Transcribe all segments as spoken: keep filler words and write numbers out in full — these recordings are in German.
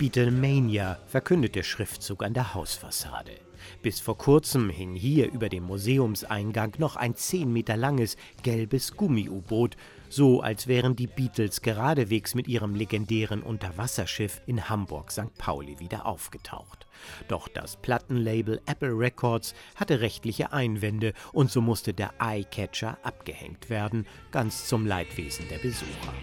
Beatlemania, verkündet der Schriftzug an der Hausfassade. Bis vor kurzem hing hier über dem Museumseingang noch ein zehn Meter langes, gelbes Gummi-U-Boot, so als wären die Beatles geradewegs mit ihrem legendären Unterwasserschiff in Hamburg-Sankt Pauli wieder aufgetaucht. Doch das Plattenlabel Apple Records hatte rechtliche Einwände und so musste der Eyecatcher abgehängt werden, ganz zum Leidwesen der Besucher.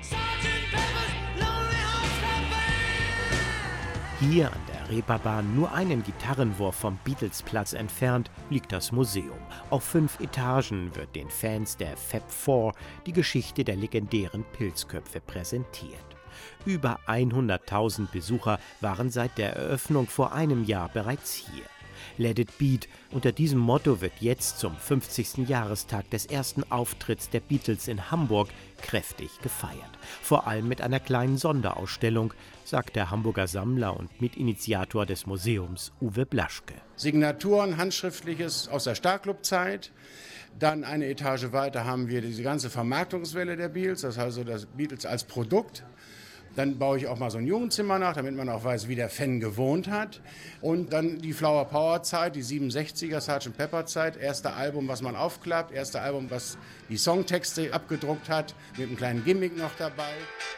Hier an der Reeperbahn, nur einen Gitarrenwurf vom Beatles-Platz entfernt, liegt das Museum. Auf fünf Etagen wird den Fans der Fab Four die Geschichte der legendären Pilzköpfe präsentiert. Über hunderttausend Besucher waren seit der Eröffnung vor einem Jahr bereits hier. Let It Beat, unter diesem Motto wird jetzt zum fünfzigsten Jahrestag des ersten Auftritts der Beatles in Hamburg kräftig gefeiert. Vor allem mit einer kleinen Sonderausstellung, sagt der Hamburger Sammler und Mitinitiator des Museums Uwe Blaschke. Signaturen, Handschriftliches aus der Starclub-Zeit. Dann eine Etage weiter haben wir diese ganze Vermarktungswelle der Beatles, das heißt also das Beatles als Produkt. Dann baue ich auch mal so ein Jugendzimmer nach, damit man auch weiß, wie der Fan gewohnt hat. Und dann die Flower Power Zeit, die siebenundsechziger Sergeant Pepper Zeit. Erste Album, was man aufklappt. Erste Album, was die Songtexte abgedruckt hat, mit einem kleinen Gimmick noch dabei.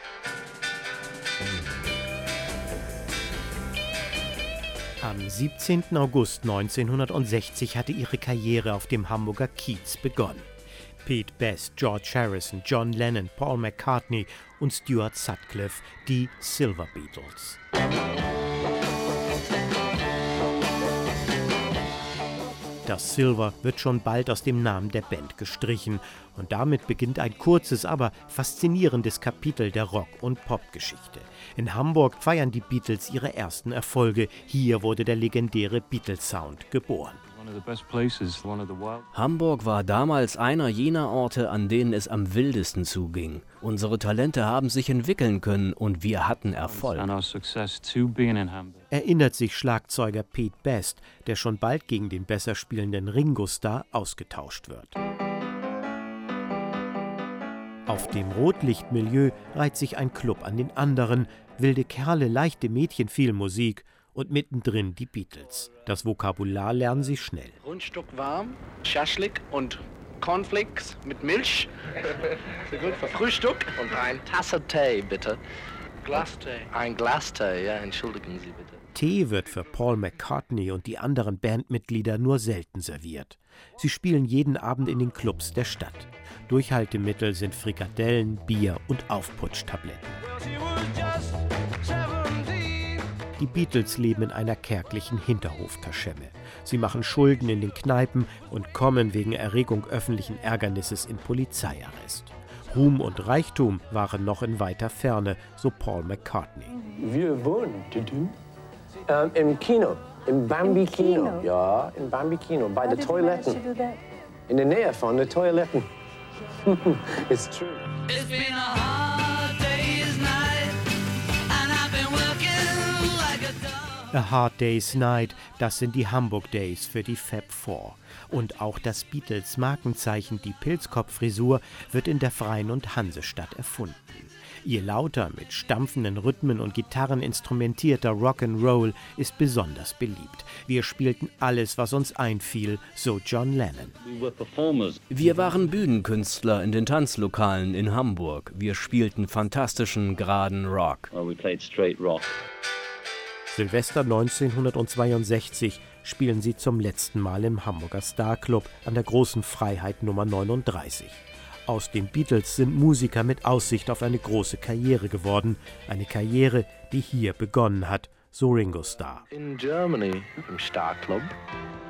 Am siebzehnten August neunzehnhundertsechzig hatte ihre Karriere auf dem Hamburger Kiez begonnen. Pete Best, George Harrison, John Lennon, Paul McCartney und Stuart Sutcliffe, die Silver Beatles. Das Silver wird schon bald aus dem Namen der Band gestrichen und damit beginnt ein kurzes, aber faszinierendes Kapitel der Rock- und Popgeschichte. In Hamburg feiern die Beatles ihre ersten Erfolge. Hier wurde der legendäre Beatles-Sound geboren. Hamburg war damals einer jener Orte, an denen es am wildesten zuging. Unsere Talente haben sich entwickeln können und wir hatten Erfolg. Erinnert sich Schlagzeuger Pete Best, der schon bald gegen den besser spielenden Ringo Starr ausgetauscht wird. Auf dem Rotlichtmilieu reiht sich ein Club an den anderen, wilde Kerle, leichte Mädchen, viel Musik. Und mittendrin die Beatles. Das Vokabular lernen sie schnell. Rundstück warm, Schaschlik und Cornflakes mit Milch. Sehr gut für Frühstück. Und ein Tasse Tee, bitte. Glastee. Ein Glastee, ja, entschuldigen Sie bitte. Tee wird für Paul McCartney und die anderen Bandmitglieder nur selten serviert. Sie spielen jeden Abend in den Clubs der Stadt. Durchhaltemittel sind Frikadellen, Bier und Aufputschtabletten. Die Beatles leben in einer kärglichen Hinterhofkaschemme. Sie machen Schulden in den Kneipen und kommen wegen Erregung öffentlichen Ärgernisses in Polizeiarrest. Ruhm und Reichtum waren noch in weiter Ferne, so Paul McCartney. Wir wohnen ähm, im Kino, im Bambi Kino. Kino. Ja, im Bambi Kino, bei den Toiletten. In der Nähe von den Toiletten. It's true. It's been a hard day's night and I've been working like a dog. A Hard Day's Night, das sind die Hamburg Days für die Fab Four. Und auch das Beatles-Markenzeichen, die Pilzkopffrisur, wird in der Freien und Hansestadt erfunden. Ihr lauter, mit stampfenden Rhythmen und Gitarren instrumentierter Rock'n'Roll ist besonders beliebt. Wir spielten alles, was uns einfiel, so John Lennon. Wir waren Bühnenkünstler in den Tanzlokalen in Hamburg. Wir spielten fantastischen, geraden Rock. Silvester neunzehnhundertzweiundsechzig spielen sie zum letzten Mal im Hamburger Starclub an der Großen Freiheit Nummer neununddreißig. Aus den Beatles sind Musiker mit Aussicht auf eine große Karriere geworden. Eine Karriere, die hier begonnen hat, so Ringo Starr. In Germany, im Starclub,